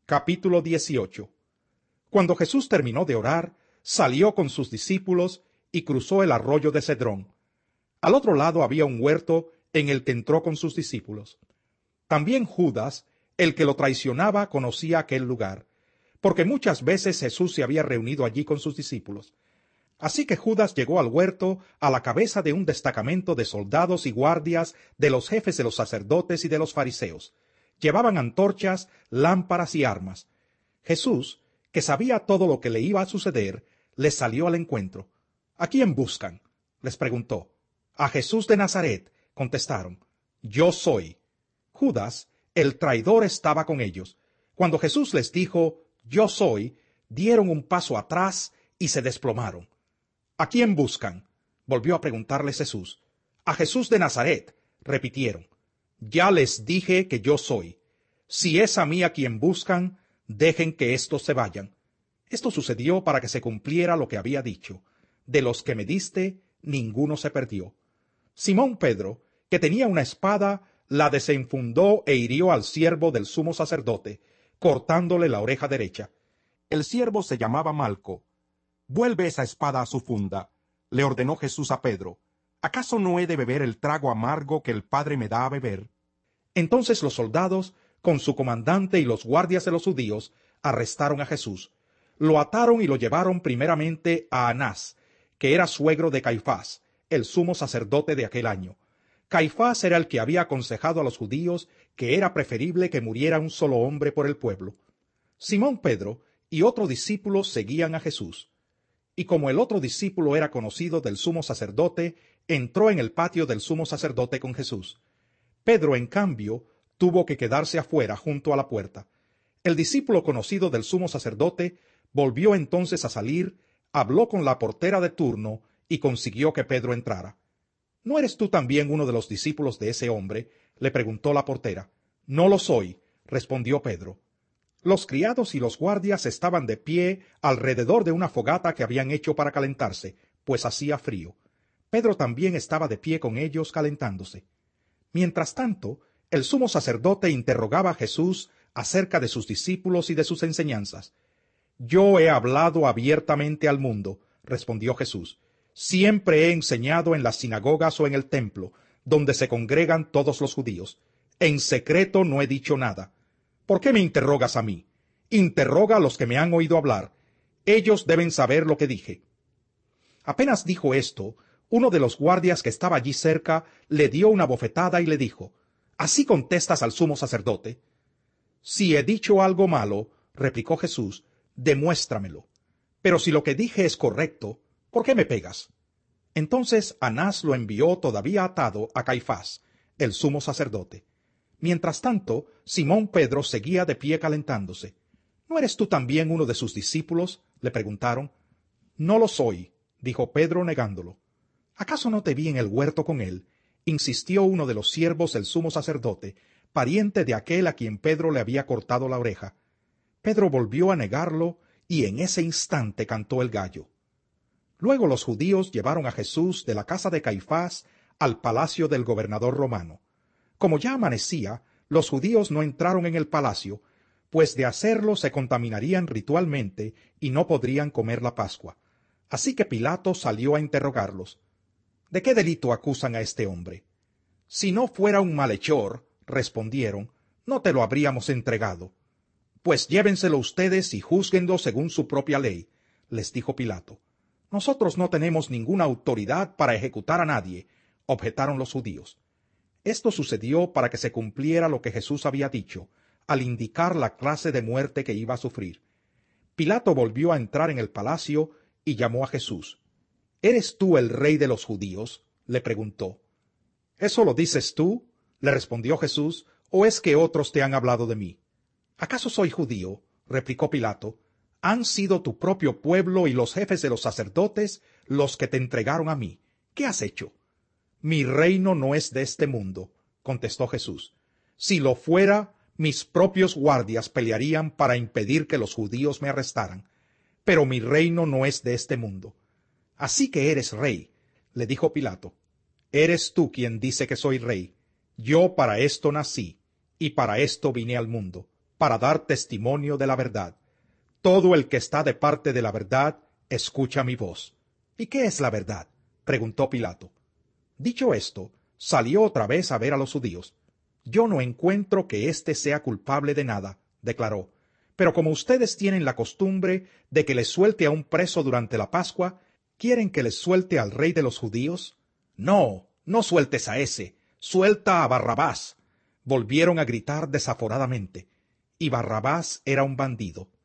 Capítulo 18. Cuando Jesús terminó de orar, salió con sus discípulos y cruzó el arroyo de Cedrón. Al otro lado había un huerto en el que entró con sus discípulos. También Judas, el que lo traicionaba, conocía aquel lugar, porque muchas veces Jesús se había reunido allí con sus discípulos. Así que Judas llegó al huerto a la cabeza de un destacamento de soldados y guardias de los jefes de los sacerdotes y de los fariseos. Llevaban antorchas, lámparas y armas. Jesús, que sabía todo lo que le iba a suceder, les salió al encuentro. —¿A quién buscan? —les preguntó. —A Jesús de Nazaret —contestaron—. Yo soy. Judas, el traidor, estaba con ellos. Cuando Jesús les dijo «Yo soy», dieron un paso atrás y se desplomaron. —¿A quién buscan? —volvió a preguntarles Jesús. —A Jesús de Nazaret —repitieron—. Ya les dije que yo soy. Si es a mí a quien buscan, dejen que éstos se vayan. Esto sucedió para que se cumpliera lo que había dicho: de los que me diste, ninguno se perdió. Simón Pedro, que tenía una espada, la desenfundó e hirió al siervo del sumo sacerdote, cortándole la oreja derecha. El siervo se llamaba Malco. —Vuelve esa espada a su funda —le ordenó Jesús a Pedro—. ¿Acaso no he de beber el trago amargo que el Padre me da a beber? Entonces los soldados, con su comandante y los guardias de los judíos, arrestaron a Jesús. Lo ataron y lo llevaron primeramente a Anás, que era suegro de Caifás, el sumo sacerdote de aquel año. Caifás era el que había aconsejado a los judíos que era preferible que muriera un solo hombre por el pueblo. Simón Pedro y otro discípulo seguían a Jesús. Y como el otro discípulo era conocido del sumo sacerdote, entró en el patio del sumo sacerdote con Jesús. Pedro, en cambio, tuvo que quedarse afuera junto a la puerta. El discípulo conocido del sumo sacerdote volvió entonces a salir, habló con la portera de turno y consiguió que Pedro entrara. —¿No eres tú también uno de los discípulos de ese hombre? —le preguntó la portera. —No lo soy —respondió Pedro. Los criados y los guardias estaban de pie alrededor de una fogata que habían hecho para calentarse, pues hacía frío. Pedro también estaba de pie con ellos calentándose. Mientras tanto, el sumo sacerdote interrogaba a Jesús acerca de sus discípulos y de sus enseñanzas. «Yo he hablado abiertamente al mundo», respondió Jesús. «Siempre he enseñado en las sinagogas o en el templo, donde se congregan todos los judíos. En secreto no he dicho nada. ¿Por qué me interrogas a mí? Interroga a los que me han oído hablar. Ellos deben saber lo que dije». Apenas dijo esto, uno de los guardias que estaba allí cerca le dio una bofetada y le dijo: «¿Así contestas al sumo sacerdote?» «Si he dicho algo malo», replicó Jesús, «demuéstramelo. Pero si lo que dije es correcto, ¿por qué me pegas?» Entonces Anás lo envió todavía atado a Caifás, el sumo sacerdote. Mientras tanto, Simón Pedro seguía de pie calentándose. «¿No eres tú también uno de sus discípulos?», le preguntaron. «No lo soy», dijo Pedro negándolo. «¿Acaso no te vi en el huerto con él?», insistió uno de los siervos del sumo sacerdote, pariente de aquel a quien Pedro le había cortado la oreja. Pedro volvió a negarlo, y en ese instante cantó el gallo. Luego los judíos llevaron a Jesús de la casa de Caifás al palacio del gobernador romano. Como ya amanecía, los judíos no entraron en el palacio, pues de hacerlo se contaminarían ritualmente y no podrían comer la Pascua. Así que Pilato salió a interrogarlos. «¿De qué delito acusan a este hombre?» «Si no fuera un malhechor», respondieron, «no te lo habríamos entregado». «Pues llévenselo ustedes y júzguenlo según su propia ley», les dijo Pilato. «Nosotros no tenemos ninguna autoridad para ejecutar a nadie», objetaron los judíos. Esto sucedió para que se cumpliera lo que Jesús había dicho, al indicar la clase de muerte que iba a sufrir. Pilato volvió a entrar en el palacio y llamó a Jesús. «¿Eres tú el rey de los judíos?», le preguntó. «¿Eso lo dices tú?», le respondió Jesús, «¿o es que otros te han hablado de mí?» «¿Acaso soy judío?», replicó Pilato. «Han sido tu propio pueblo y los jefes de los sacerdotes los que te entregaron a mí. ¿Qué has hecho?» «Mi reino no es de este mundo», contestó Jesús. «Si lo fuera, mis propios guardias pelearían para impedir que los judíos me arrestaran. Pero mi reino no es de este mundo». «Así que eres rey», le dijo Pilato. «Eres tú quien dice que soy rey. Yo para esto nací, y para esto vine al mundo, para dar testimonio de la verdad. Todo el que está de parte de la verdad, escucha mi voz. ¿Y qué es la verdad?, preguntó Pilato. Dicho esto, salió otra vez a ver a los judíos. Yo no encuentro que éste sea culpable de nada, declaró. Pero como ustedes tienen la costumbre de que les suelte a un preso durante la Pascua, ¿quieren que les suelte al rey de los judíos? No, no sueltes a ese, suelta a Barrabás. Volvieron a gritar desaforadamente. Y Barrabás era un bandido.